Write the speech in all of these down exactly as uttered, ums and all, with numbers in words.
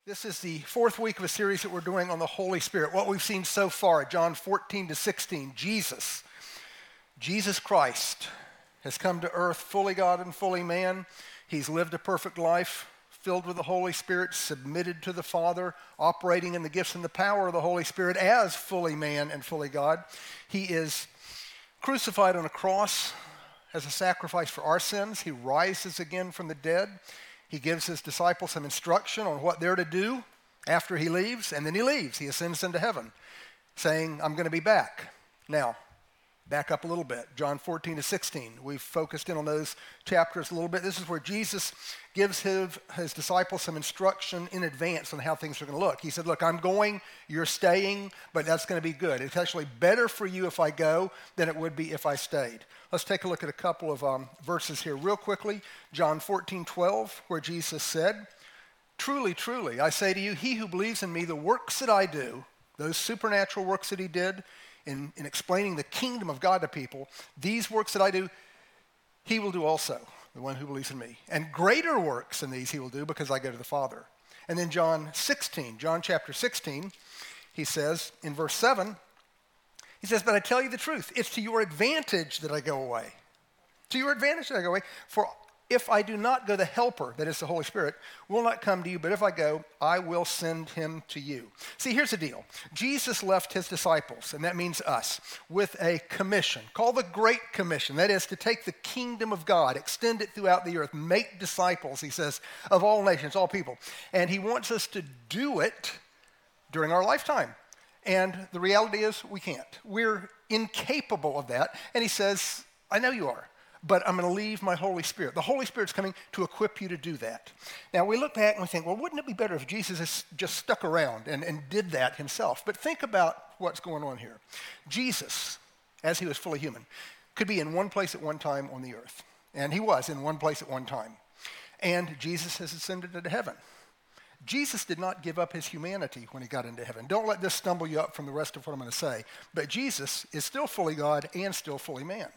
This is the fourth week of a series that we're doing on the Holy Spirit. What we've seen so far, John fourteen to sixteen, Jesus, Jesus Christ has come to earth fully God and fully man. He's lived a perfect life, filled with the Holy Spirit, submitted to the Father, operating in the gifts and the power of the Holy Spirit as fully man and fully God. He is crucified on a cross as a sacrifice for our sins. He rises again from the dead. He gives his disciples some instruction on what they're to do after he leaves, and then he leaves. He ascends into heaven, saying, I'm going to be back. Now, back up a little bit. John fourteen to sixteen. We've focused in on those chapters a little bit. This is where Jesus gives his, his disciples some instruction in advance on how things are going to look. He said, look, I'm going, you're staying, but that's going to be good. It's actually better for you if I go than it would be if I stayed. Let's take a look at a couple of um, verses here real quickly. John fourteen twelve, where Jesus said, truly, truly, I say to you, he who believes in me, the works that I do, those supernatural works that he did in, in explaining the kingdom of God to people, these works that I do, he will do also, the one who believes in me. And greater works than these he will do because I go to the Father. And then John sixteen, John chapter sixteen, he says in verse seven, he says, but I tell you the truth, it's to your advantage that I go away. To your advantage that I go away. For if I do not go, the Helper, that is the Holy Spirit, will not come to you, but if I go, I will send him to you. See, here's the deal. Jesus left his disciples, and that means us, with a commission called the Great Commission. That is to take the kingdom of God, extend it throughout the earth, make disciples, he says, of all nations, all people. And he wants us to do it during our lifetime. And the reality is we can't. We're incapable of that. And he says, I know you are, but I'm going to leave my Holy Spirit. The Holy Spirit's coming to equip you to do that. Now, we look back and we think, well, wouldn't it be better if Jesus has just stuck around and, and did that himself? But think about what's going on here. Jesus, as he was fully human, could be in one place at one time on the earth. And he was in one place at one time. And Jesus has ascended into heaven. Jesus did not give up his humanity when he got into heaven. Don't let this stumble you up from the rest of what I'm going to say. But Jesus is still fully God and still fully man.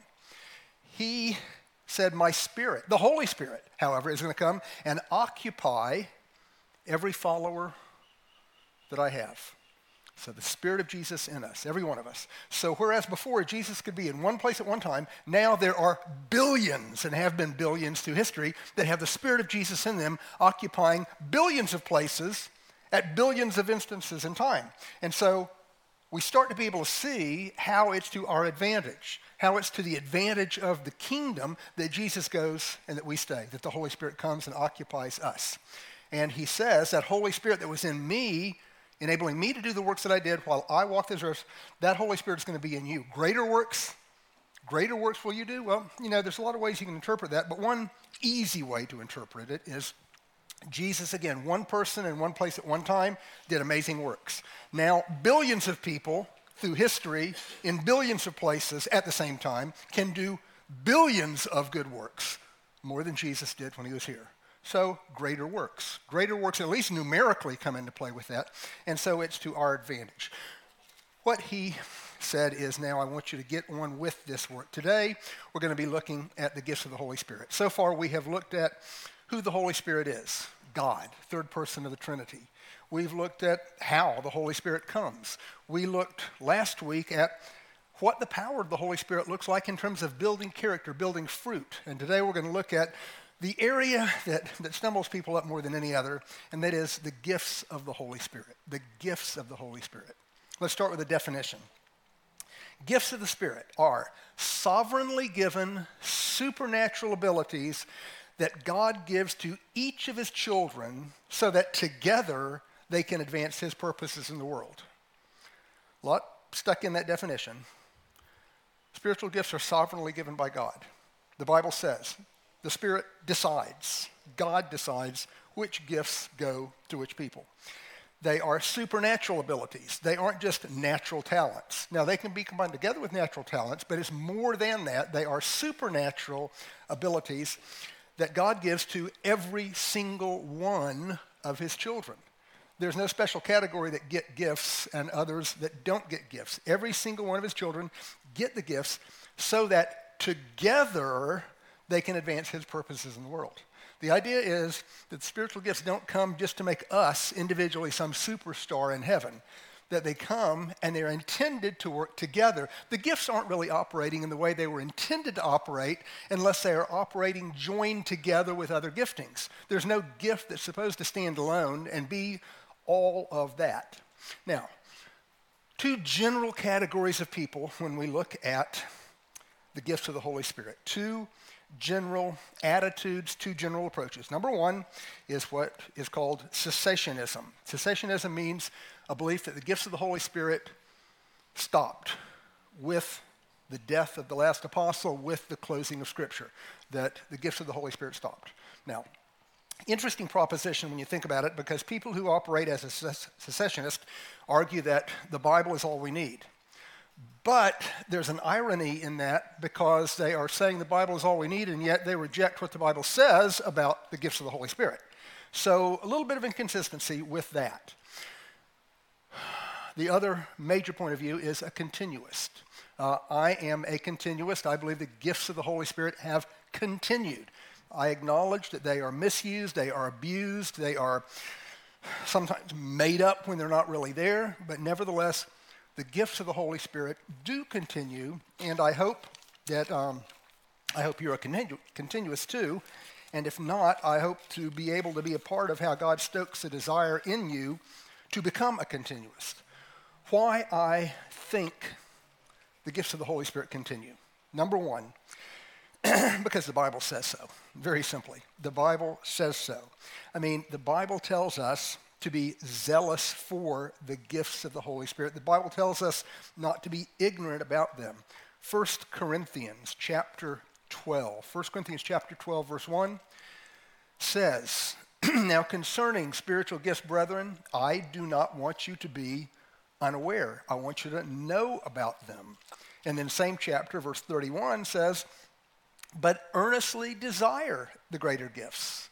He said, my Spirit, the Holy Spirit, however, is going to come and occupy every follower that I have. So the Spirit of Jesus in us, every one of us. So whereas before Jesus could be in one place at one time, now there are billions, and have been billions through history, that have the Spirit of Jesus in them, occupying billions of places at billions of instances in time. And so we start to be able to see how it's to our advantage, how it's to the advantage of the kingdom that Jesus goes and that we stay, that the Holy Spirit comes and occupies us. And he says that Holy Spirit that was in me, enabling me to do the works that I did while I walked this earth, that Holy Spirit is going to be in you. Greater works, greater works will you do? Well, you know, there's a lot of ways you can interpret that, but one easy way to interpret it is Jesus, again, one person in one place at one time, did amazing works. Now, billions of people through history in billions of places at the same time can do billions of good works, more than Jesus did when he was here. So greater works. Greater works, at least numerically, come into play with that. And so it's to our advantage. What he said is, now I want you to get on with this work. Today, we're going to be looking at the gifts of the Holy Spirit. So far, we have looked at who the Holy Spirit is. God, third person of the Trinity. We've looked at how the Holy Spirit comes. We looked last week at what the power of the Holy Spirit looks like in terms of building character, building fruit. And today we're going to look at the area that, that stumbles people up more than any other, and that is the gifts of the Holy Spirit. The gifts of the Holy Spirit. Let's start with a definition. Gifts of the Spirit are sovereignly given supernatural abilities that God gives to each of his children so that together they can advance his purposes in the world. A lot stuck in that definition. Spiritual gifts are sovereignly given by God. The Bible says the Spirit decides, God decides which gifts go to which people. They are supernatural abilities. They aren't just natural talents. Now, they can be combined together with natural talents, but it's more than that. They are supernatural abilities that God gives to every single one of his children. There's no special category that get gifts and others that don't get gifts. Every single one of his children get the gifts so that together they can advance his purposes in the world. The idea is that spiritual gifts don't come just to make us individually some superstar in heaven, that they come and they're intended to work together. The gifts aren't really operating in the way they were intended to operate unless they are operating joined together with other giftings. There's no gift that's supposed to stand alone and be all of that. Now, two general categories of people when we look at the gifts of the Holy Spirit. Two general attitudes, two general approaches. Number one is what is called cessationism. Cessationism means a belief that the gifts of the Holy Spirit stopped with the death of the last apostle, with the closing of Scripture, that the gifts of the Holy Spirit stopped. Now, interesting proposition when you think about it, because people who operate as a cessationist argue that the Bible is all we need. But there's an irony in that, because they are saying the Bible is all we need, and yet they reject what the Bible says about the gifts of the Holy Spirit. So a little bit of inconsistency with that. The other major point of view is a continuist. Uh, I am a continuist. I believe the gifts of the Holy Spirit have continued. I acknowledge that they are misused, they are abused, they are sometimes made up when they're not really there, but nevertheless, the gifts of the Holy Spirit do continue, and I hope that um, I hope you're a continu- continuous too, and if not, I hope to be able to be a part of how God stokes a desire in you to become a continuist. Why I think the gifts of the Holy Spirit continue. Number one, because the Bible says so. Very simply, the Bible says so. I mean, the Bible tells us to be zealous for the gifts of the Holy Spirit. The Bible tells us not to be ignorant about them. First Corinthians chapter twelve. First Corinthians chapter twelve, verse one says, now concerning spiritual gifts, brethren, I do not want you to be unaware. I want you to know about them. And then same chapter, verse thirty-one says, but earnestly desire the greater gifts.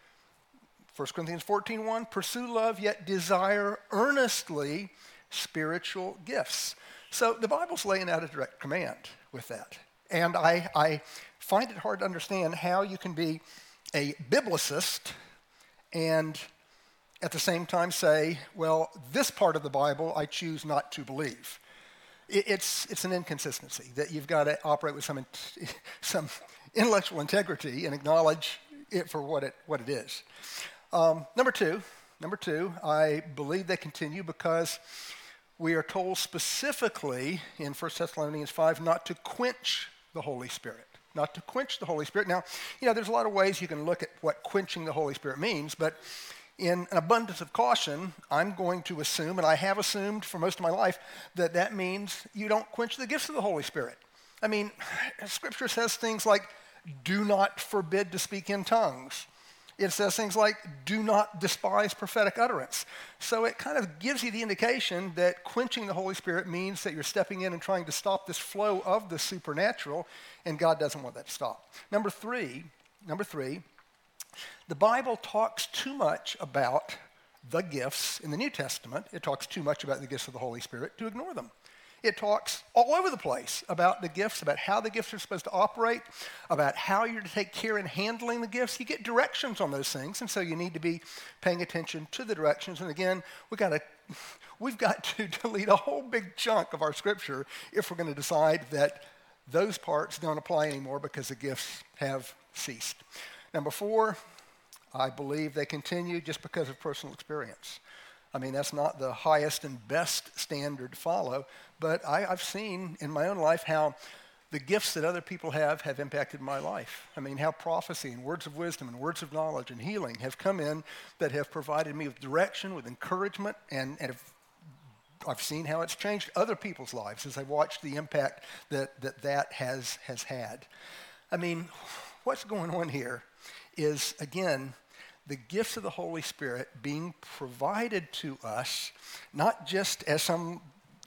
First Corinthians fourteen one, pursue love, yet desire earnestly spiritual gifts. So the Bible's laying out a direct command with that. And I, I find it hard to understand how you can be a biblicist and at the same time say, well, this part of the Bible I choose not to believe. It's, it's an inconsistency that you've got to operate with some, some intellectual integrity and acknowledge it for what it, what it is. Um, number two, number two, I believe they continue because we are told specifically in First Thessalonians five not to quench the Holy Spirit, not to quench the Holy Spirit. Now, you know, there's a lot of ways you can look at what quenching the Holy Spirit means, but in an abundance of caution, I'm going to assume, and I have assumed for most of my life, that that means you don't quench the gifts of the Holy Spirit. I mean, Scripture says things like, do not forbid to speak in tongues. It says things like, do not despise prophetic utterance. So it kind of gives you the indication that quenching the Holy Spirit means that you're stepping in and trying to stop this flow of the supernatural, and God doesn't want that to stop. Number three, number three, the Bible talks too much about the gifts in the New Testament. It talks too much about the gifts of the Holy Spirit to ignore them. It talks all over the place about the gifts, about how the gifts are supposed to operate, about how you're to take care in handling the gifts. You get directions on those things, and so you need to be paying attention to the directions. And again, we got to, we've got to delete a whole big chunk of our Scripture if we're going to decide that those parts don't apply anymore because the gifts have ceased. Number four, I believe they continue just because of personal experience. I mean, that's not the highest and best standard to follow, but I, I've seen in my own life how the gifts that other people have have impacted my life. I mean, how prophecy and words of wisdom and words of knowledge and healing have come in that have provided me with direction, with encouragement, and, and have, I've seen how it's changed other people's lives as I've watched the impact that that, that has, has had. I mean, what's going on here is, again, the gifts of the Holy Spirit being provided to us, not just as some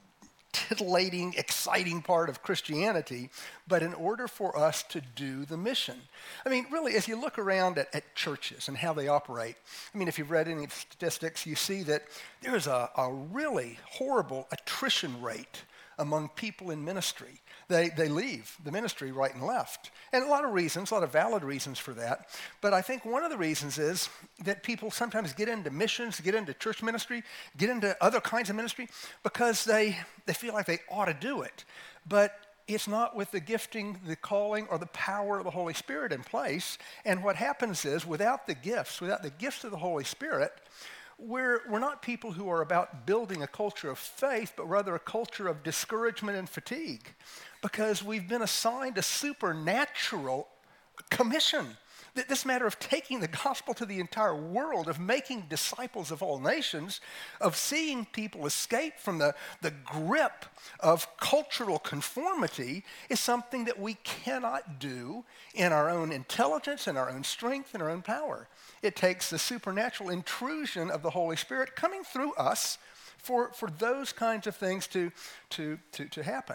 titillating, exciting part of Christianity, but in order for us to do the mission. I mean, really, as you look around at, at churches and how they operate, I mean, if you've read any statistics, you see that there's a, a really horrible attrition rate among people in ministry. They, they leave the ministry right and left. And a lot of reasons, a lot of valid reasons for that. But I think one of the reasons is that people sometimes get into missions, get into church ministry, get into other kinds of ministry because they, they feel like they ought to do it. But it's not with the gifting, the calling, or the power of the Holy Spirit in place. And what happens is, without the gifts, without the gifts of the Holy Spirit, we're, we're not people who are about building a culture of faith, but rather a culture of discouragement and fatigue, because we've been assigned a supernatural commission. This matter of taking the gospel to the entire world, of making disciples of all nations, of seeing people escape from the, the grip of cultural conformity is something that we cannot do in our own intelligence, in our own strength, in our own power. It takes the supernatural intrusion of the Holy Spirit coming through us for, for those kinds of things to, to, to, to happen.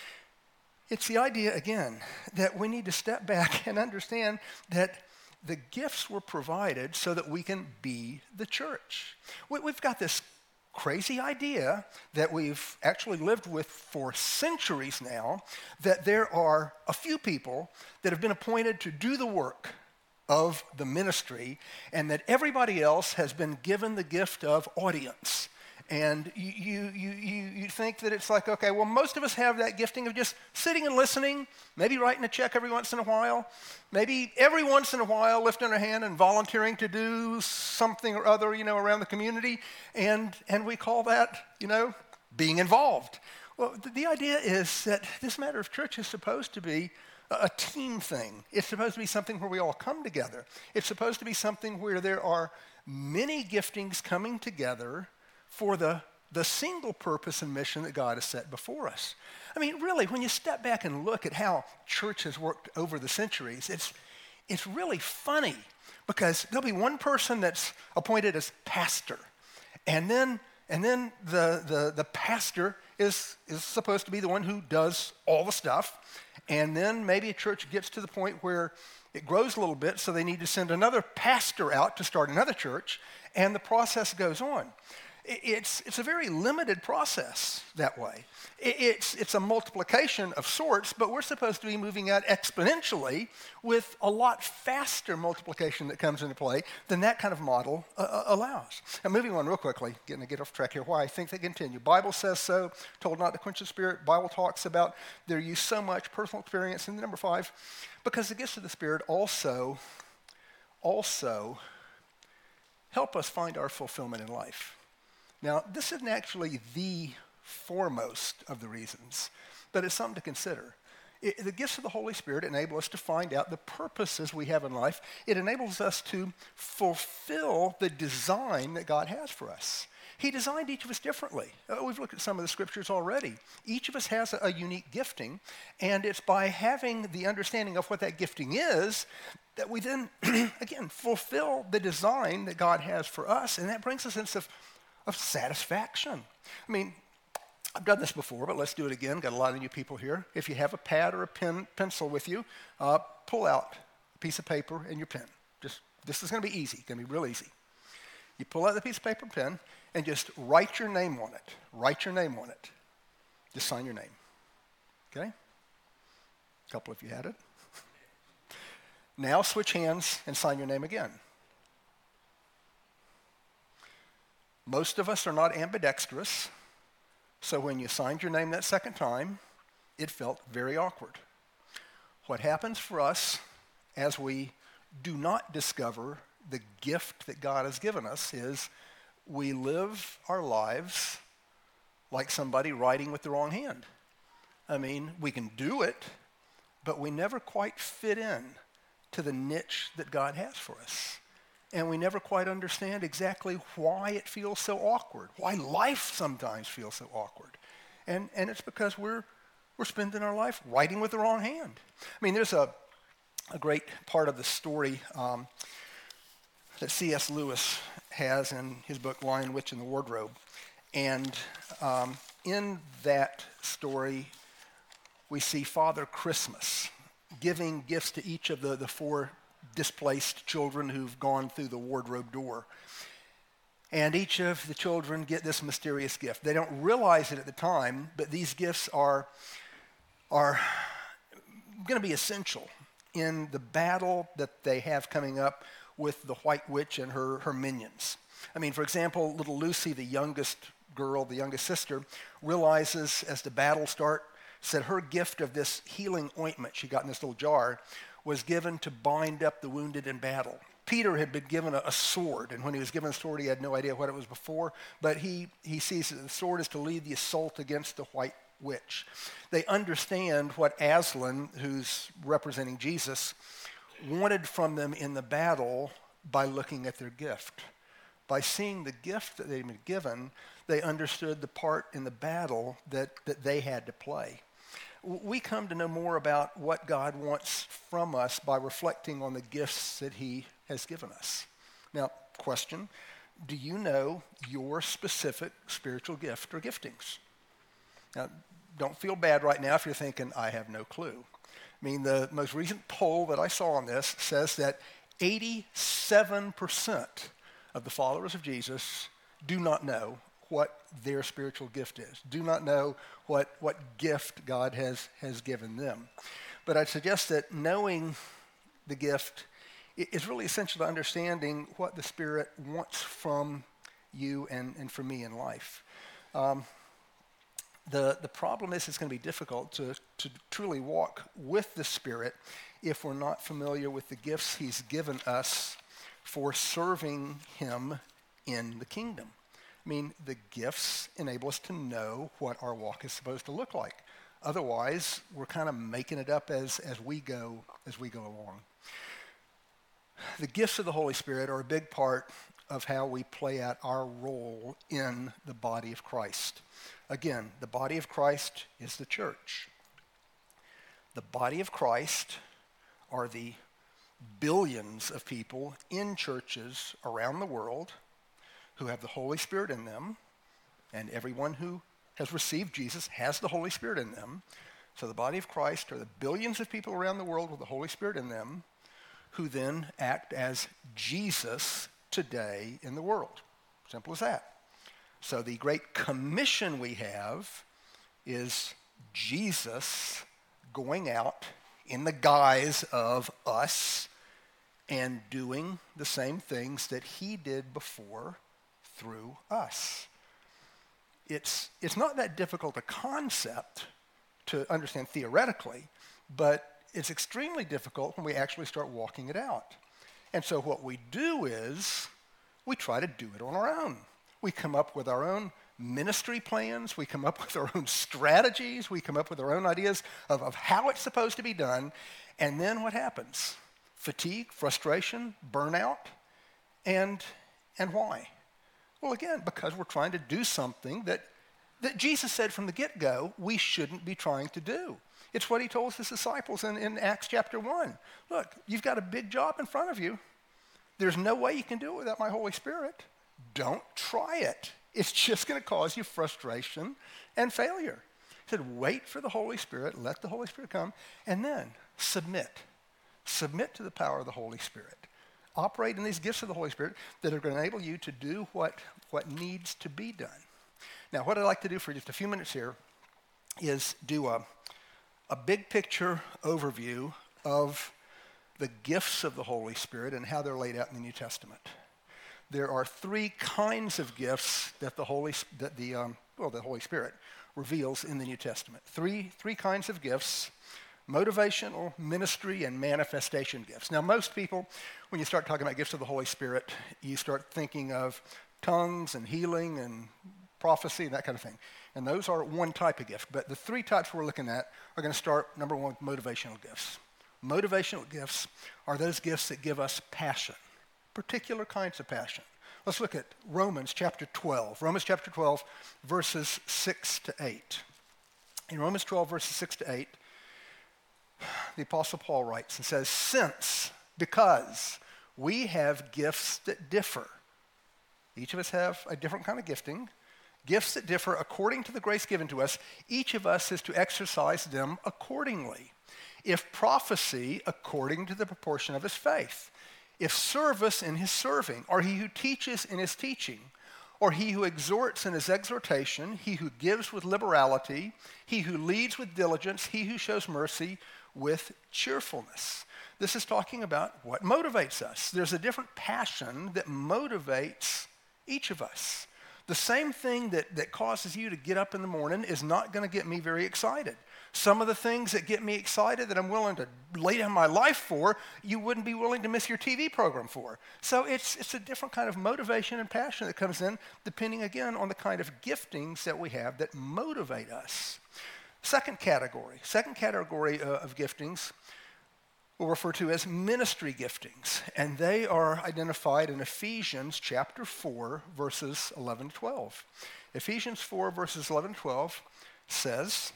It's the idea, again, that we need to step back and understand that the gifts were provided so that we can be the church. We, we've got this crazy idea that we've actually lived with for centuries now, that there are a few people that have been appointed to do the work of the ministry, and that everybody else has been given the gift of audience. And you, you, you, you, you think that it's like, okay, well, most of us have that gifting of just sitting and listening, maybe writing a check every once in a while, maybe every once in a while lifting a hand and volunteering to do something or other, you know, around the community. And, and we call that, you know, being involved. Well, the, the idea is that this matter of church is supposed to be a team thing. It's supposed to be something where we all come together. It's supposed to be something where there are many giftings coming together for the, the single purpose and mission that God has set before us. I mean, really, when you step back and look at how church has worked over the centuries, it's, it's really funny, because there'll be one person that's appointed as pastor, and then, and then the, the, the pastor is, is supposed to be the one who does all the stuff, and then maybe a church gets to the point where it grows a little bit, so they need to send another pastor out to start another church, and the process goes on. It's, it's a very limited process that way. It's, it's a multiplication of sorts, but we're supposed to be moving out exponentially with a lot faster multiplication that comes into play than that kind of model uh, allows. Now, moving on real quickly, getting to get off track here, why I think they continue. Bible says so, told not to quench the Spirit. Bible talks about their use so much, personal experience. And number five, because the gifts of the Spirit also, also help us find our fulfillment in life. Now, this isn't actually the foremost of the reasons, but it's something to consider. It, the gifts of the Holy Spirit enable us to find out the purposes we have in life. It enables us to fulfill the design that God has for us. He designed each of us differently. Uh, we've looked at some of the scriptures already. Each of us has a, a unique gifting, and it's by having the understanding of what that gifting is that we then, again, fulfill the design that God has for us, and that brings us into of satisfaction. I mean, I've done this before, but let's do it again. Got a lot of new people here. If you have a pad or a pen, pencil with you, uh, pull out a piece of paper and your pen. Just this is going to be easy. It's going to be real easy. You pull out the piece of paper and pen and just write your name on it. Write your name on it. Just sign your name. Okay? A couple of you had it. Now switch hands and sign your name again. Most of us are not ambidextrous, so when you signed your name that second time, it felt very awkward. What happens for us as we do not discover the gift that God has given us is we live our lives like somebody writing with the wrong hand. I mean, we can do it, but we never quite fit in to the niche that God has for us. And we never quite understand exactly why it feels so awkward, why life sometimes feels so awkward. And, and it's because we're, we're spending our life writing with the wrong hand. I mean, there's a, a great part of the story um, that C S Lewis has in his book, Lion, Witch, and the Wardrobe. And um, in that story, we see Father Christmas giving gifts to each of the, the four displaced children who've gone through the wardrobe door. And each of the children get this mysterious gift. They don't realize it at the time, but these gifts are, are going to be essential in the battle that they have coming up with the White Witch and her, her minions. I mean, for example, little Lucy, the youngest girl, the youngest sister, realizes as the battle starts that her gift of this healing ointment she got in this little jar was given to bind up the wounded in battle. Peter had been given a, a sword, and when he was given a sword, he had no idea what it was before, but he, he sees that the sword is to lead the assault against the White Witch. They understand what Aslan, who's representing Jesus, wanted from them in the battle by looking at their gift. By seeing the gift that they'd been given, they understood the part in the battle that, that they had to play. We come to know more about what God wants from us by reflecting on the gifts that he has given us. Now, question, do you know your specific spiritual gift or giftings? Now, don't feel bad right now if you're thinking, I have no clue. I mean, the most recent poll that I saw on this says that eighty-seven percent of the followers of Jesus do not know what their spiritual gift is, do not know what, what gift God has, has given them. But I'd suggest that knowing the gift is really essential to understanding what the Spirit wants from you and, and from me in life. Um, the, the problem is it's going to be difficult to, to truly walk with the Spirit if we're not familiar with the gifts he's given us for serving him in the kingdom. I mean, the gifts enable us to know what our walk is supposed to look like. Otherwise, we're kind of making it up as, as we go as we go along. The gifts of the Holy Spirit are a big part of how we play out our role in the body of Christ. Again, the body of Christ is the church. The body of Christ are the billions of people in churches around the world who have the Holy Spirit in them, and everyone who has received Jesus has the Holy Spirit in them. So the body of Christ are the billions of people around the world with the Holy Spirit in them who then act as Jesus today in the world. Simple as that. So the great commission we have is Jesus going out in the guise of us and doing the same things that he did before through us. It's, it's not that difficult a concept to understand theoretically, but it's extremely difficult when we actually start walking it out. And so what we do is we try to do it on our own. We come up with our own ministry plans. We come up with our own strategies. We come up with our own ideas of, of how it's supposed to be done. And then what happens? Fatigue, frustration, burnout, and, and why? Well, again, because we're trying to do something that, that Jesus said from the get-go we shouldn't be trying to do. It's what he told his disciples in, in Acts chapter one. Look, you've got a big job in front of you. There's no way you can do it without my Holy Spirit. Don't try it. It's just going to cause you frustration and failure. He said, wait for the Holy Spirit, let the Holy Spirit come, and then submit. Submit to the power of the Holy Spirit. Operate in these gifts of the Holy Spirit that are going to enable you to do what, what needs to be done. Now, what I'd like to do for just a few minutes here is do a, a big picture overview of the gifts of the Holy Spirit and how they're laid out in the New Testament. There are three kinds of gifts that the Holy that the um, well the Holy Spirit reveals in the New Testament. Three three kinds of gifts: motivational, ministry, and manifestation gifts. Now, most people, when you start talking about gifts of the Holy Spirit, you start thinking of tongues and healing and prophecy and that kind of thing. And those are one type of gift. But the three types we're looking at are going to start, number one, with motivational gifts. Motivational gifts are those gifts that give us passion, particular kinds of passion. Let's look at Romans chapter twelve. Romans chapter twelve, verses six to eight. In Romans twelve, verses six to eight, the Apostle Paul writes and says, since, because we have gifts that differ. Each of us have a different kind of gifting. Gifts that differ according to the grace given to us. Each of us is to exercise them accordingly. If prophecy, according to the proportion of his faith. If service, in his serving. Or he who teaches, in his teaching. or he who exhorts in his exhortation, he who gives with liberality, he who leads with diligence, he who shows mercy with cheerfulness. This is talking about what motivates us. There's a different passion that motivates each of us. The same thing that, that causes you to get up in the morning is not going to get me very excited. Some of the things that get me excited that I'm willing to lay down my life for, you wouldn't be willing to miss your T V program for. So it's, it's a different kind of motivation and passion that comes in, depending, again, on the kind of giftings that we have that motivate us. Second category, second category uh, of giftings we'll refer to as ministry giftings, and they are identified in Ephesians chapter four, verses eleven to twelve. Ephesians four, verses eleven to twelve says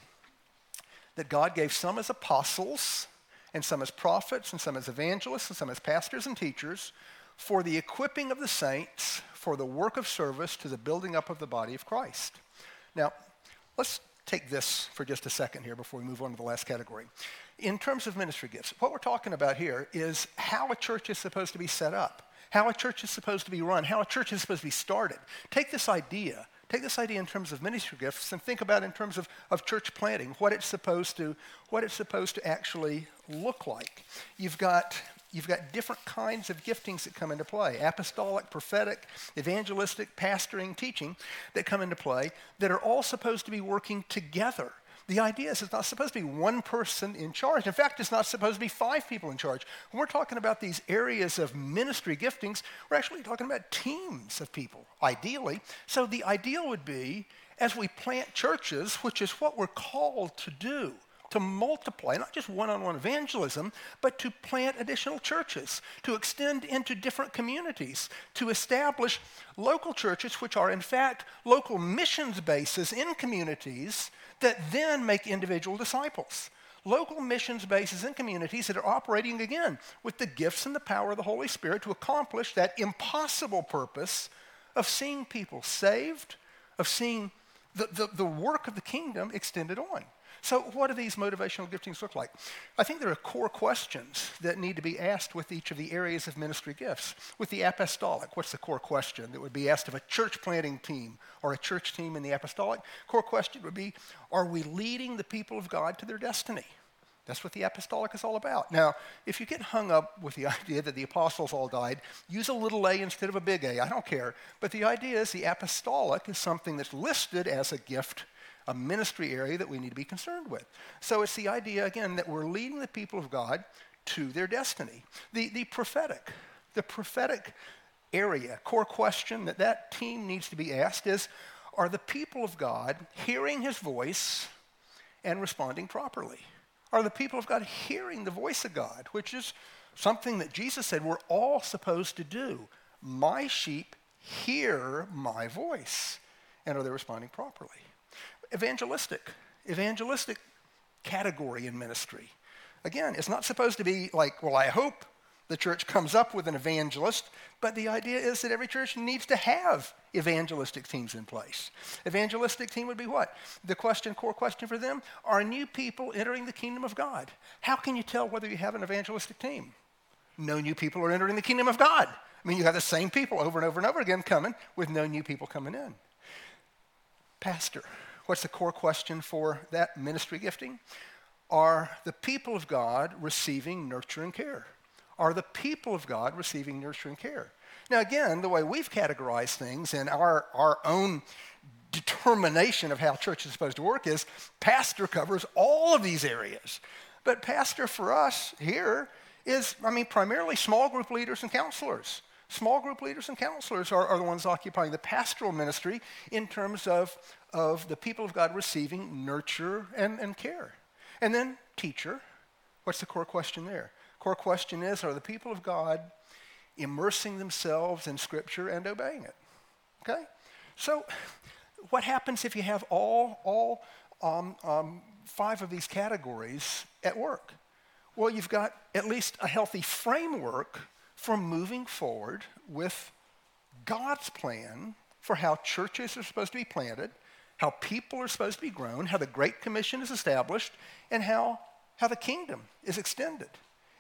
that God gave some as apostles, and some as prophets, and some as evangelists, and some as pastors and teachers, for the equipping of the saints, for the work of service to the building up of the body of Christ. Now, let's take this for just a second here before we move on to the last category. In terms of ministry gifts, what we're talking about here is how a church is supposed to be set up, how a church is supposed to be run, how a church is supposed to be started. Take this idea, take this idea in terms of ministry gifts and think about it in terms of, of church planting, what it's supposed to, what it's supposed to actually look like. You've got You've got different kinds of giftings that come into play, apostolic, prophetic, evangelistic, pastoring, teaching, that come into play that are all supposed to be working together. The idea is it's not supposed to be one person in charge. In fact, it's not supposed to be five people in charge. When we're talking about these areas of ministry giftings, we're actually talking about teams of people, ideally. So the ideal would be, as we plant churches, which is what we're called to do, to multiply, not just one-on-one evangelism, but to plant additional churches, to extend into different communities, to establish local churches, which are in fact local missions bases in communities that then make individual disciples. Local missions bases in communities that are operating, again, with the gifts and the power of the Holy Spirit to accomplish that impossible purpose of seeing people saved, of seeing the, the, the work of the kingdom extended on. So what do these motivational giftings look like? I think there are core questions that need to be asked with each of the areas of ministry gifts. With the apostolic, what's the core question that would be asked of a church planting team or a church team in the apostolic? Core question would be, are we leading the people of God to their destiny? That's what the apostolic is all about. Now, if you get hung up with the idea that the apostles all died, use a little a instead of a big A. I don't care. But the idea is the apostolic is something that's listed as a gift, a ministry area that we need to be concerned with. So it's the idea, again, that we're leading the people of God to their destiny. The, the prophetic, the prophetic area, core question that that team needs to be asked is, are the people of God hearing his voice and responding properly? Are the people of God hearing the voice of God, which is something that Jesus said we're all supposed to do? My sheep hear my voice. And are they responding properly? Evangelistic, evangelistic category in ministry. Again, it's not supposed to be like, well, I hope the church comes up with an evangelist, but the idea is that every church needs to have evangelistic teams in place. Evangelistic team would be what? The question, core question for them, are new people entering the kingdom of God? How can you tell whether you have an evangelistic team? No new people are entering the kingdom of God. I mean, you have the same people over and over and over again coming with no new people coming in. Pastor. What's the core question for that ministry gifting? Are the people of God receiving nurture and care? Are the people of God receiving nurture and care? Now again, the way we've categorized things in our, our own determination of how church is supposed to work is pastor covers all of these areas. But pastor for us here is, I mean, primarily small group leaders and counselors. Small group leaders and counselors are, are the ones occupying the pastoral ministry in terms of, of the people of God receiving nurture and, and care. And then teacher, what's the core question there? Core question is, are the people of God immersing themselves in Scripture and obeying it? Okay? So what happens if you have all, all um, um, five of these categories at work? Well, you've got at least a healthy framework for moving forward with God's plan for how churches are supposed to be planted, how people are supposed to be grown, how the Great Commission is established, and how, how the kingdom is extended.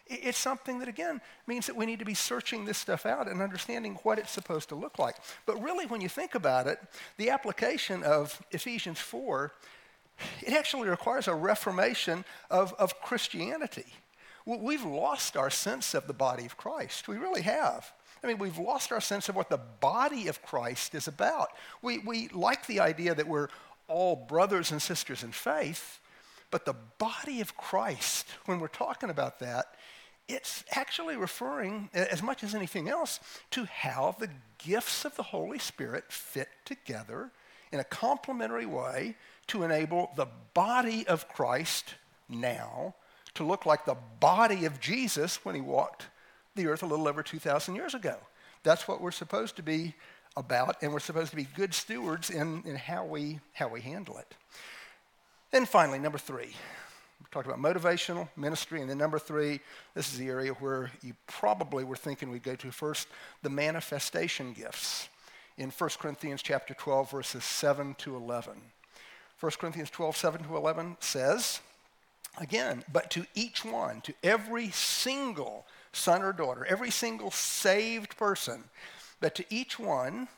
It's something that, again, means that we need to be searching this stuff out and understanding what it's supposed to look like. But really, when you think about it, the application of Ephesians four, it actually requires a reformation of, of Christianity. We've lost our sense of the body of Christ. We really have. I mean, we've lost our sense of what the body of Christ is about. We, we like the idea that we're all brothers and sisters in faith, but the body of Christ, when we're talking about that, it's actually referring, as much as anything else, to how the gifts of the Holy Spirit fit together in a complementary way to enable the body of Christ now to look like the body of Jesus when he walked the earth a little over two thousand years ago. That's what we're supposed to be about, and we're supposed to be good stewards in, in how we, how we handle it. And finally, number three. We talked about motivational ministry, and then number three, this is the area where you probably were thinking we'd go to first, the manifestation gifts in First Corinthians chapter twelve, verses seven to eleven. First Corinthians twelve, seven to eleven says, again, but to each one, to every single son or daughter, every single saved person, but to each one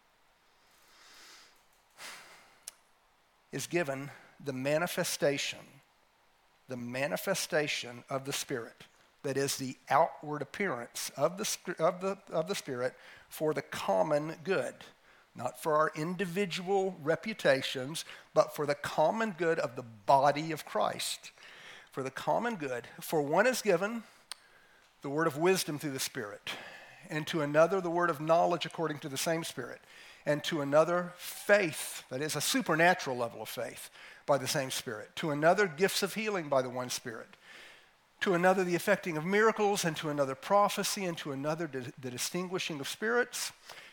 is given the manifestation the manifestation of the Spirit, that is the outward appearance of the, of the, of the Spirit for the common good, not for our individual reputations, but for the common good of the body of Christ, for the common good. For one is given the word of wisdom through the Spirit, and to another the word of knowledge according to the same Spirit, and to another faith, that is a supernatural level of faith, by the same Spirit, to another gifts of healing by the one Spirit, to another the effecting of miracles, and to another prophecy, and to another di- the distinguishing of spirits,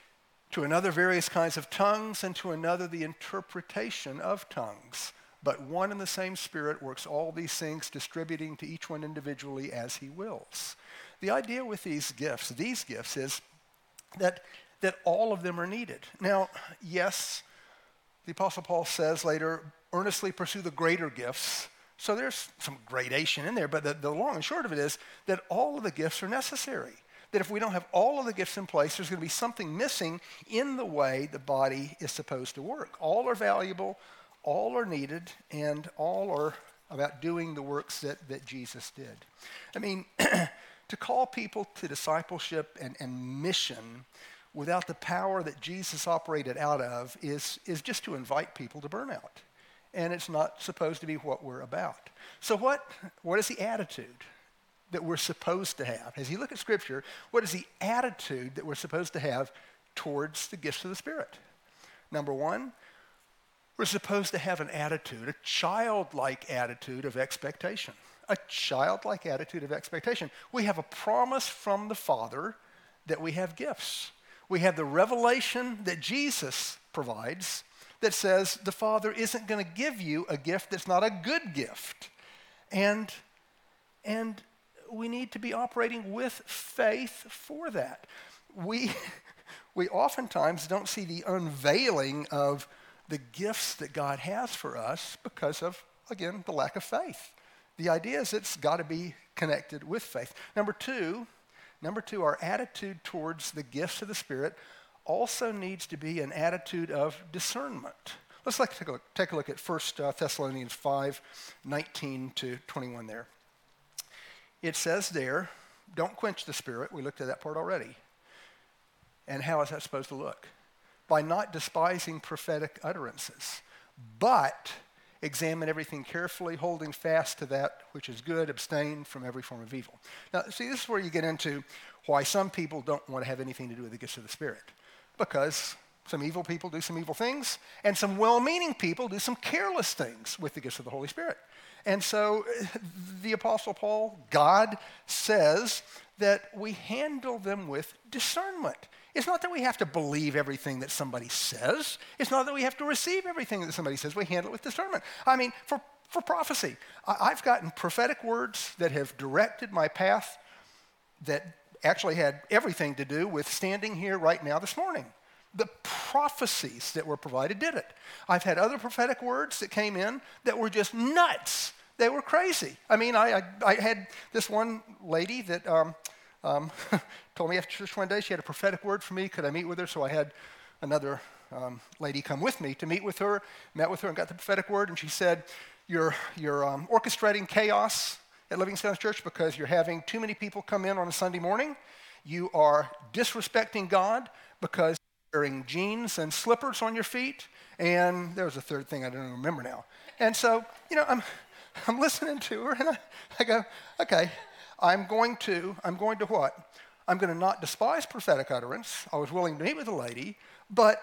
to another various kinds of tongues, and to another the interpretation of tongues. But one and the same Spirit works all these things, distributing to each one individually as he wills. The idea with these gifts, these gifts, is that, that all of them are needed. Now, yes, the Apostle Paul says later, earnestly pursue the greater gifts. So there's some gradation in there, but the, the long and short of it is that all of the gifts are necessary. That if we don't have all of the gifts in place, there's going to be something missing in the way the body is supposed to work. All are valuable, all are needed, and all are about doing the works that, that Jesus did. I mean, to call people to discipleship and, and mission without the power that Jesus operated out of is, is just to invite people to burnout. And it's not supposed to be what we're about. So what, what is the attitude that we're supposed to have? As you look at Scripture, what is the attitude that we're supposed to have towards the gifts of the Spirit? Number one, we're supposed to have an attitude, a childlike attitude of expectation. A childlike attitude of expectation. We have a promise from the Father that we have gifts. We have the revelation that Jesus provides that says the Father isn't going to give you a gift that's not a good gift. And, and we need to be operating with faith for that. We, we oftentimes don't see the unveiling of the gifts that God has for us because of, again, the lack of faith. The idea is it's got to be connected with faith. Number two, number two, our attitude towards the gifts of the Spirit also needs to be an attitude of discernment. Let's like take a look, take a look at First Thessalonians five, nineteen to twenty-one there. It says there, don't quench the Spirit. We looked at that part already. And how is that supposed to look? By not despising prophetic utterances, but examine everything carefully, holding fast to that which is good, abstain from every form of evil. Now, see, this is where you get into why some people don't want to have anything to do with the gifts of the Spirit. Because some evil people do some evil things, and some well-meaning people do some careless things with the gifts of the Holy Spirit. And so the Apostle Paul, God says that we handle them with discernment. It's not that we have to believe everything that somebody says. It's not that we have to receive everything that somebody says. We handle it with discernment. I mean, for, for prophecy, I, I've gotten prophetic words that have directed my path that actually had everything to do with standing here right now this morning. The prophecies that were provided did it. I've had other prophetic words that came in that were just nuts, they were crazy. I mean, I, I, I had this one lady that um, um, told me after church one day she had a prophetic word for me. Could I meet with her? So I had another um, lady come with me to meet with her, met with her and got the prophetic word. And she said, you're, you're um, orchestrating chaos at Living Stones Church because you're having too many people come in on a Sunday morning. You are disrespecting God because you're wearing jeans and slippers on your feet. And there was a third thing I don't remember now. And so, you know, I'm I'm listening to her, and I, I go, okay, I'm going to, I'm going to what? I'm going to not despise prophetic utterance. I was willing to meet with the lady, but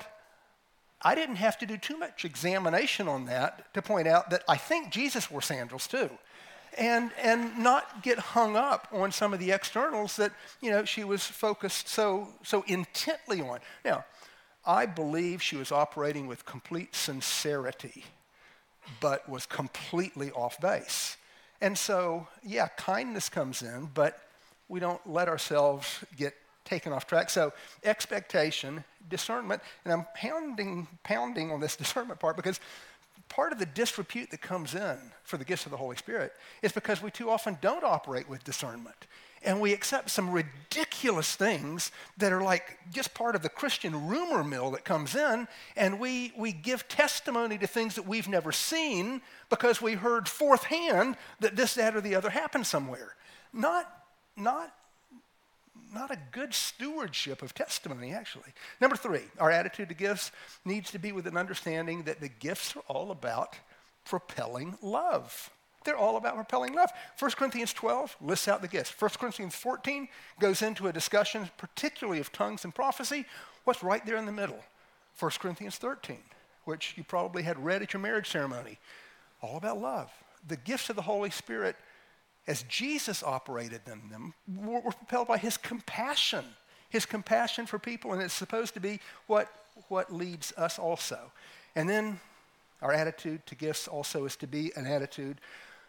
I didn't have to do too much examination on that to point out that I think Jesus wore sandals too. And and not get hung up on some of the externals that, you know, she was focused so so intently on. Now, I believe she was operating with complete sincerity, but was completely off base. And so, yeah, kindness comes in, but we don't let ourselves get taken off track. So expectation, discernment, and I'm pounding, pounding on this discernment part because part of the disrepute that comes in for the gifts of the Holy Spirit is because we too often don't operate with discernment. And we accept some ridiculous things that are like just part of the Christian rumor mill that comes in, and we, we give testimony to things that we've never seen because we heard fourth hand that this, that, or the other happened somewhere. Not, not, not a good stewardship of testimony, actually. Number three, our attitude to gifts needs to be with an understanding that the gifts are all about propelling love. They're all about propelling love. First Corinthians twelve lists out the gifts. First Corinthians fourteen goes into a discussion particularly of tongues and prophecy. What's right there in the middle? First Corinthians thirteen, which you probably had read at your marriage ceremony. All about love. The gifts of the Holy Spirit, as Jesus operated in them, were, were propelled by his compassion. His compassion for people, and it's supposed to be what, what leads us also. And then our attitude to gifts also is to be an attitude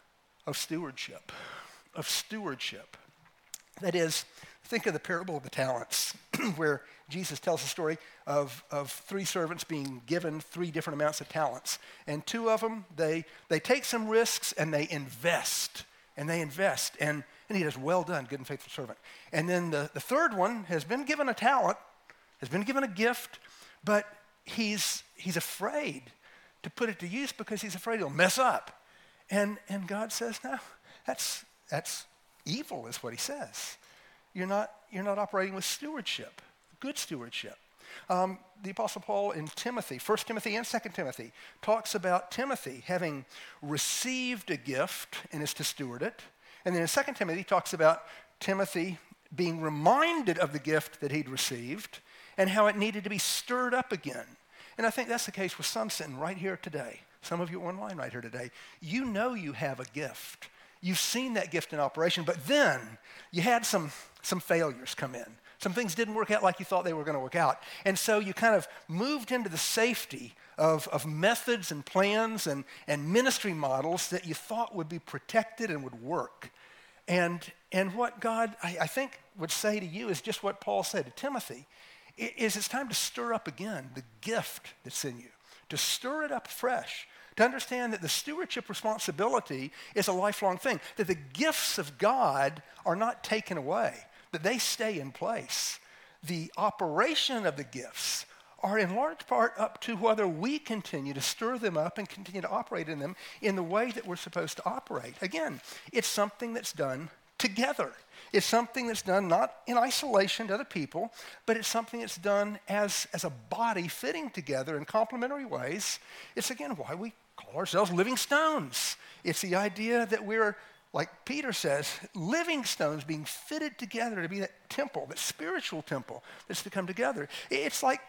of stewardship, of stewardship. That is, think of the parable of the talents, where Jesus tells the story of, of three servants being given three different amounts of talents. And two of them, they, they take some risks and they invest, and they invest. And, and he does, well done, good and faithful servant. And then the, the third one has been given a talent, has been given a gift, but he's, he's afraid to put it to use because he's afraid he'll mess up. And, and God says, no, that's, that's evil is what he says. You're not, you're not operating with stewardship, good stewardship. Um, the Apostle Paul in Timothy, First Timothy and Second Timothy, talks about Timothy having received a gift and is to steward it. And then in Second Timothy, he talks about Timothy being reminded of the gift that he'd received and how it needed to be stirred up again. And I think that's the case with some sitting right here today. Some of you online right here today. You know you have a gift. You've seen that gift in operation, but then you had some, some failures come in. Some things didn't work out like you thought they were going to work out. And so you kind of moved into the safety of, of methods and plans and, and ministry models that you thought would be protected and would work. And, and what God, I, I think, would say to you is just what Paul said to Timothy, is it's time to stir up again the gift that's in you, to stir it up fresh, to understand that the stewardship responsibility is a lifelong thing, that the gifts of God are not taken away, that they stay in place. The operation of the gifts are in large part up to whether we continue to stir them up and continue to operate in them in the way that we're supposed to operate. Again, it's something that's done together. It's something that's done not in isolation to other people, but it's something that's done as, as a body fitting together in complementary ways. It's, again, why we call ourselves living stones. It's the idea that we're, like Peter says, living stones being fitted together to be that temple, that spiritual temple that's to come together. It's like,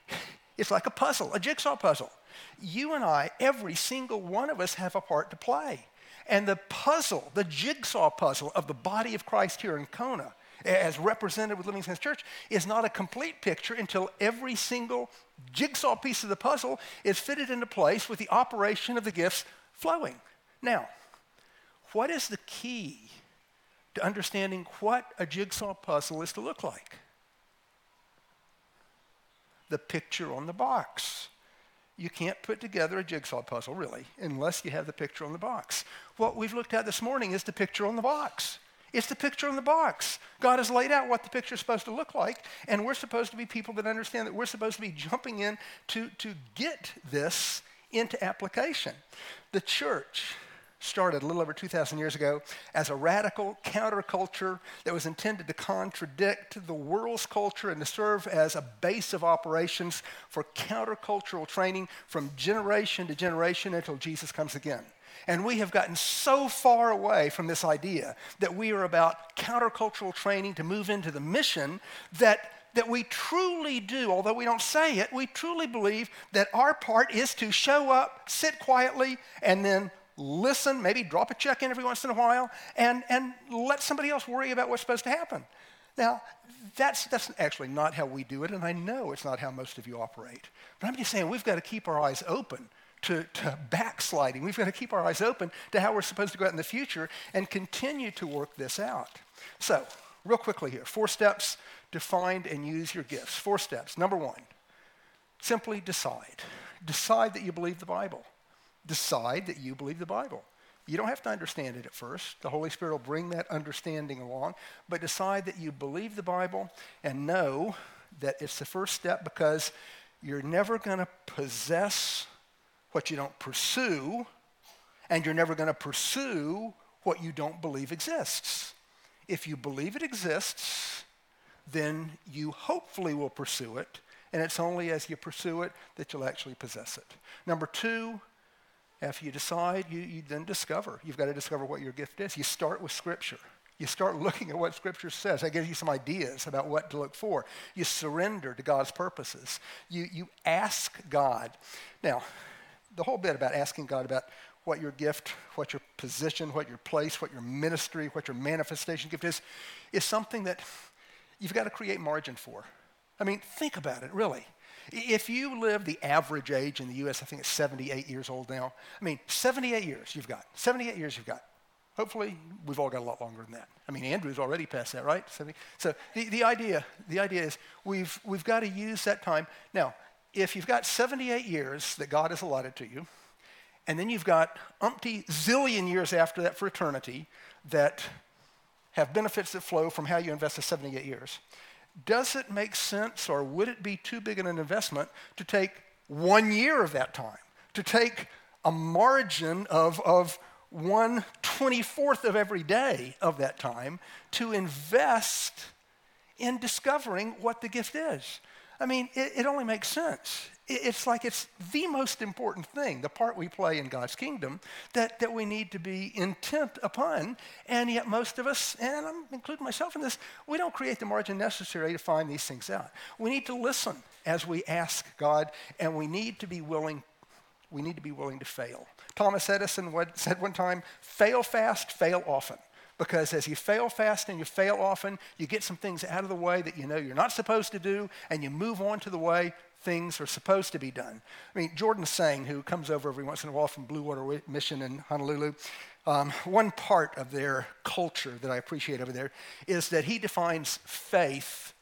it's like a puzzle, a jigsaw puzzle. You and I, every single one of us have a part to play. And the puzzle, the jigsaw puzzle of the body of Christ here in Kona, as represented with Living Stones Church, is not a complete picture until every single jigsaw piece of the puzzle is fitted into place with the operation of the gifts flowing. Now, what is the key to understanding what a jigsaw puzzle is to look like? The picture on the box. You can't put together a jigsaw puzzle, really, unless you have the picture on the box. What we've looked at this morning is the picture on the box. It's the picture on the box. God has laid out what the picture is supposed to look like, and we're supposed to be people that understand that we're supposed to be jumping in to, to get this into application. The church started a little over two thousand years ago as a radical counterculture that was intended to contradict the world's culture and to serve as a base of operations for countercultural training from generation to generation until Jesus comes again. And we have gotten so far away from this idea that we are about countercultural training to move into the mission that that we truly do, although we don't say it, we truly believe that our part is to show up, sit quietly, and then listen, maybe drop a check in every once in a while, and, and let somebody else worry about what's supposed to happen. Now, that's, that's actually not how we do it, and I know it's not how most of you operate. But I'm just saying we've got to keep our eyes open to, to backsliding. We've got to keep our eyes open to how we're supposed to go out in the future and continue to work this out. So, real quickly here, four steps to find and use your gifts. Four steps. Number one, simply decide. Decide that you believe the Bible. Decide that you believe the Bible. You don't have to understand it at first. The Holy Spirit will bring that understanding along. But decide that you believe the Bible and know that it's the first step, because you're never going to possess what you don't pursue, and you're never going to pursue what you don't believe exists. If you believe it exists, then you hopefully will pursue it, and it's only as you pursue it that you'll actually possess it. Number two, after you decide, you, you then discover. You've got to discover what your gift is. You start with Scripture. You start looking at what Scripture says. That gives you some ideas about what to look for. You surrender to God's purposes. You, you ask God. Now, the whole bit about asking God about what your gift, what your position, what your place, what your ministry, what your manifestation gift is, is something that you've got to create margin for. I mean, think about it, really. If you live the average age in the U S, I think it's seventy-eight years old now. I mean, seventy-eight years you've got. seventy-eight years you've got. Hopefully, we've all got a lot longer than that. I mean, Andrew's already past that, right? seventy So the, the idea the idea is we've we've got to use that time. Now, if you've got seventy-eight years that God has allotted to you, and then you've got umpty zillion years after that for eternity that have benefits that flow from how you invest the seventy-eight years, does it make sense, or would it be too big an investment to take one year of that time, to take a margin of, of one twenty-fourth of every day of that time to invest in discovering what the gift is? I mean, it, it only makes sense. It, it's like it's the most important thing, the part we play in God's kingdom, that, that we need to be intent upon. And yet most of us, and I'm including myself in this, we don't create the margin necessary to find these things out. We need to listen as we ask God, and we need to be willing, we need to be willing to fail. Thomas Edison said one time, fail fast, fail often. Because as you fail fast and you fail often, you get some things out of the way that you know you're not supposed to do, and you move on to the way things are supposed to be done. I mean, Jordan Sang, who comes over every once in a while from Blue Water Mission in Honolulu, um, one part of their culture that I appreciate over there is that he defines faith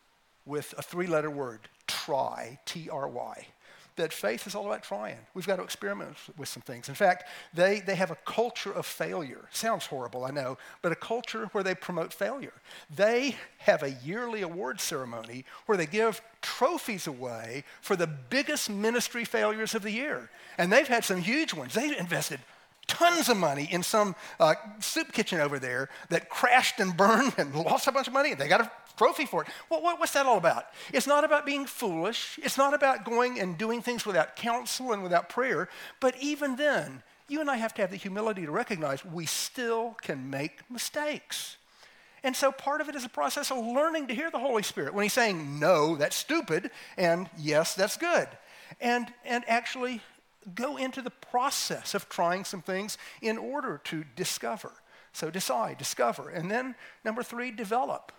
with a three-letter word, try, T R Y. That faith is all about trying. We've got to experiment with some things. In fact, they, they have a culture of failure. Sounds horrible, I know, but a culture where they promote failure. They have a yearly award ceremony where they give trophies away for the biggest ministry failures of the year. And they've had some huge ones. They've invested tons of money in some uh, soup kitchen over there that crashed and burned and lost a bunch of money, and they got a trophy for it. Well, what, what's that all about? It's not about being foolish. It's not about going and doing things without counsel and without prayer. But even then, you and I have to have the humility to recognize we still can make mistakes. And so part of it is a process of learning to hear the Holy Spirit when he's saying, no, that's stupid, and yes, that's good. And, and actually go into the process of trying some things in order to discover. So decide, discover. And then number three, develop.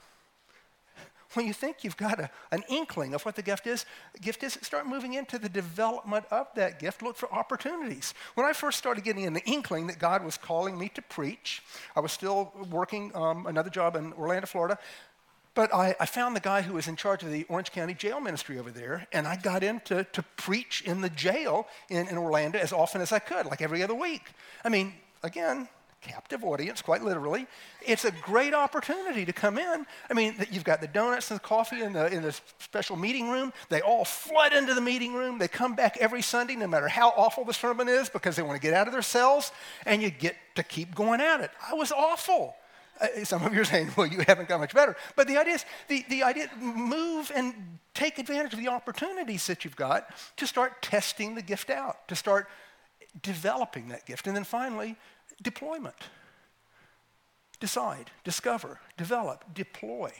When you think you've got a, an inkling of what the gift is, gift is, start moving into the development of that gift. Look for opportunities. When I first started getting an inkling that God was calling me to preach, I was still working um, another job in Orlando, Florida, But I, I found the guy who was in charge of the Orange County jail ministry over there, and I got in to, to preach in the jail in, in Orlando as often as I could, like every other week. I mean, again, captive audience, quite literally. It's a great opportunity to come in. I mean, you've got the donuts and the coffee in the, in the special meeting room. They all flood into the meeting room. They come back every Sunday, no matter how awful the sermon is, because they want to get out of their cells, and you get to keep going at it. I was awful. Uh, some of you are saying, well, you haven't got much better. But the idea is, the, the idea, move and take advantage of the opportunities that you've got to start testing the gift out, to start developing that gift. And then finally, deployment. Decide, discover, develop, deploy.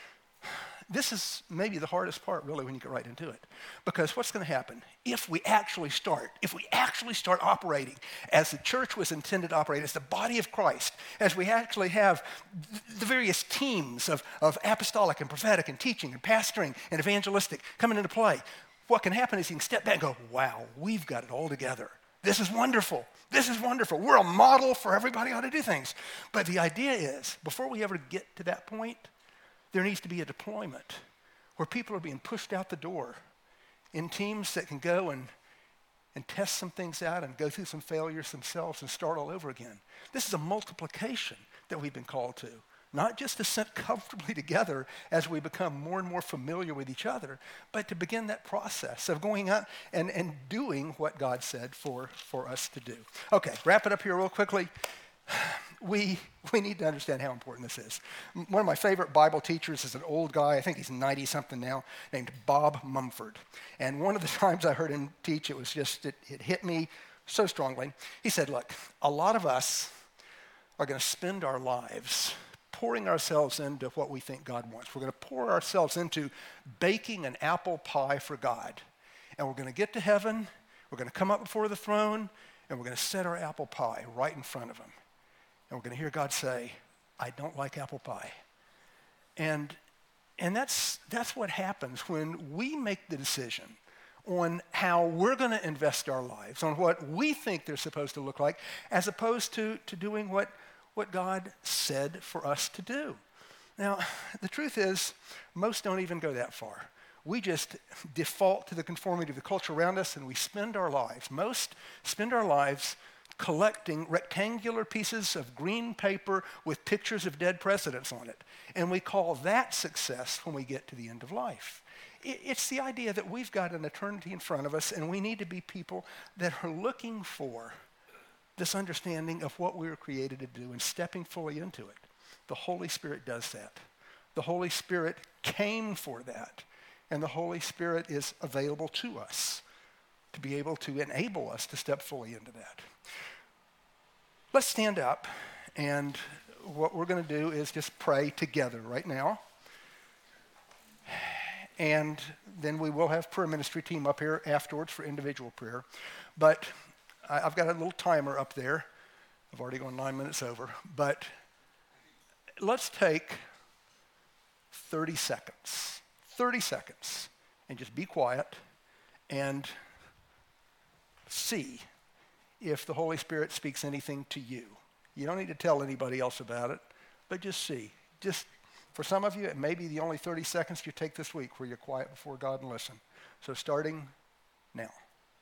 This is maybe the hardest part, really, when you get right into it. Because what's going to happen if we actually start, if we actually start operating as the church was intended to operate, as the body of Christ, as we actually have the various teams of, of apostolic and prophetic and teaching and pastoring and evangelistic coming into play, what can happen is you can step back and go, wow, we've got it all together. This is wonderful. This is wonderful. We're a model for everybody how to do things. But the idea is, before we ever get to that point, there needs to be a deployment where people are being pushed out the door in teams that can go and, and test some things out and go through some failures themselves and start all over again. This is a multiplication that we've been called to, not just to sit comfortably together as we become more and more familiar with each other, but to begin that process of going out and, and doing what God said for, for us to do. Okay, wrap it up here real quickly. We, we need to understand how important this is. One of my favorite Bible teachers is an old guy, I think he's ninety-something now, named Bob Mumford. And one of the times I heard him teach, it was just, it, it hit me so strongly. He said, look, a lot of us are going to spend our lives pouring ourselves into what we think God wants. We're going to pour ourselves into baking an apple pie for God. And we're going to get to heaven, we're going to come up before the throne, and we're going to set our apple pie right in front of him. And we're going to hear God say, I don't like apple pie. And, and that's, that's what happens when we make the decision on how we're going to invest our lives, on what we think they're supposed to look like, as opposed to, to doing what, what God said for us to do. Now, the truth is, most don't even go that far. We just default to the conformity of the culture around us, and we spend our lives, most spend our lives collecting rectangular pieces of green paper with pictures of dead presidents on it. And we call that success when we get to the end of life. It's the idea that we've got an eternity in front of us, and we need to be people that are looking for this understanding of what we were created to do and stepping fully into it. The Holy Spirit does that. The Holy Spirit came for that, and the Holy Spirit is available to us to be able to enable us to step fully into that. Let's stand up, and what we're going to do is just pray together right now. And then we will have prayer ministry team up here afterwards for individual prayer. But I, I've got a little timer up there. I've already gone nine minutes over. But let's take thirty seconds. thirty seconds. And just be quiet and see if the Holy Spirit speaks anything to you. You don't need to tell anybody else about it, but just see. Just for some of you, it may be the only thirty seconds you take this week where you're quiet before God and listen. So starting now.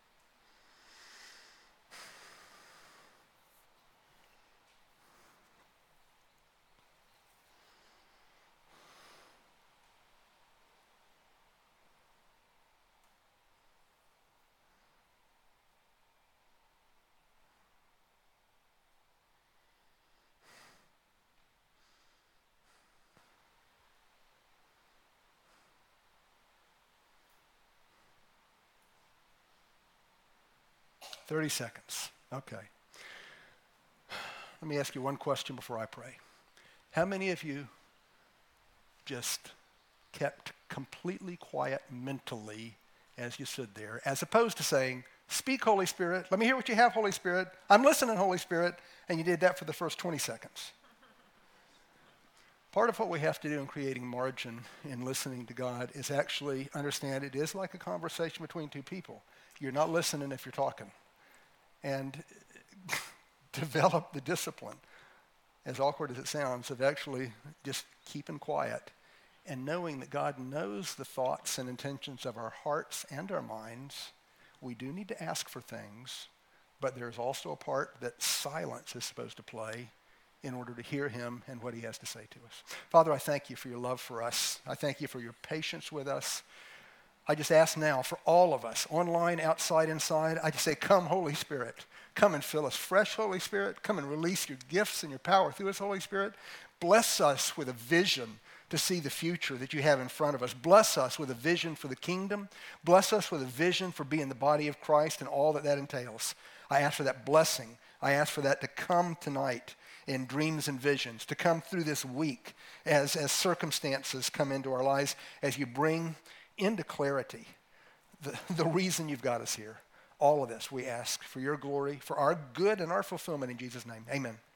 thirty seconds. Okay. Let me ask you one question before I pray. How many of you just kept completely quiet mentally as you stood there, as opposed to saying, speak, Holy Spirit, let me hear what you have, Holy Spirit, I'm listening, Holy Spirit, and you did that for the first twenty seconds? Part of what we have to do in creating margin in listening to God is actually understand it is like a conversation between two people. You're not listening if you're talking. And develop the discipline, as awkward as it sounds, of actually just keeping quiet And knowing that God knows the thoughts and intentions of our hearts and our minds, we do need to ask for things, but there's also a part that silence is supposed to play in order to hear him and what he has to say to us. Father, I thank you for your love for us. I thank you for your patience with us. I just ask now for all of us, online, outside, inside, I just say, come, Holy Spirit. Come and fill us fresh, Holy Spirit. Come and release your gifts and your power through us, Holy Spirit. Bless us with a vision to see the future that you have in front of us. Bless us with a vision for the kingdom. Bless us with a vision for being the body of Christ and all that that entails. I ask for that blessing. I ask for that to come tonight in dreams and visions, to come through this week as, as circumstances come into our lives, as you bring into clarity the, the reason you've got us here. All of this we ask for your glory, for our good and our fulfillment in Jesus' name. Amen.